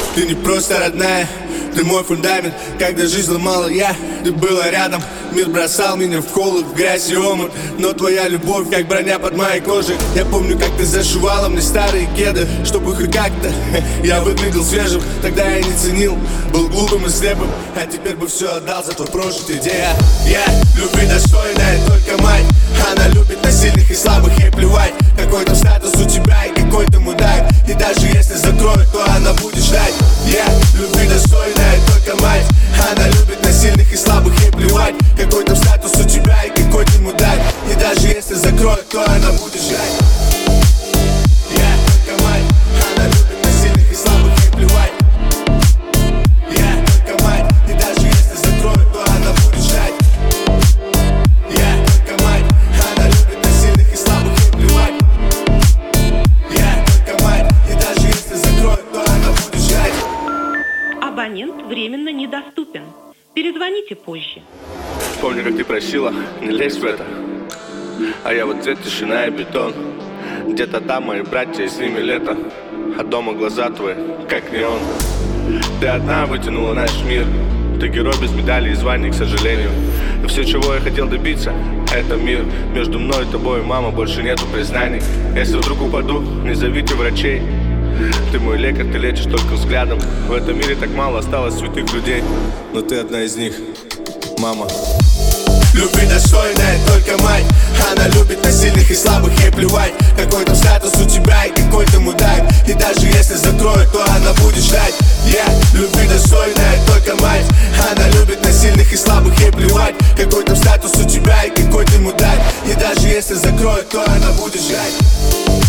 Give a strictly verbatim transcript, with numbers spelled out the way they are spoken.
Ты не просто родная, ты мой фундамент. Когда жизнь ломала я, ты была рядом. Мир бросал меня в холод, в грязь и омут, но твоя любовь как броня под моей кожей. Я помню, как ты зашивала мне старые кеды, чтобы хоть как-то я выглядел свежим. Тогда я не ценил, был глупым и слепым, а теперь бы все отдал за твой прожитый день. Я, я любви достойная только мать. Она любит на сильных и слабых, ей плевать, какой там статус у тебя и какой ты мудак. И даже если закроют, то она будет ждать. Я, любви достойная только мать. Она любит на сильных и слабых, ей плевать, какой там статус у тебя и какой ты мудак. И даже если закроют, то она будет ждать. Я, только мать. Она любит на сильных и слабых, ей плевать. Я, только мать. И даже если закроют, то она будет ждать. Я, только мать. Она любит на сильных и слабых, ей плевать. Я, только мать. И даже если закроют, то она будет ждать. Абонент временно недоступен. Перезвоните позже. Помню, как ты просила не лезть в это, а я вот цвет, тишина и бетон. Где-то там мои братья, и с ними лето, а дома глаза твои, как неон. Ты одна вытянула наш мир. Ты герой без медалей и званий, к сожалению. И все, чего я хотел добиться, это мир. Между мной и тобой, мама, больше нету признаний. Если вдруг упаду, не зовите врачей. Ты мой лекарь, ты лечишь только взглядом. В этом мире так мало осталось святых людей, но ты одна из них, мама. Любви достойная только мать. Она любит на сильных и слабых, ей плевать, какой там статус у тебя и какой ты мудак. И даже если закроют, то она будет ждать. Я, любви достойная только мать. Она любит на сильных и слабых, ей плевать, какой там статус у тебя и какой ты мудак. И даже если закроют, то она будет ждать.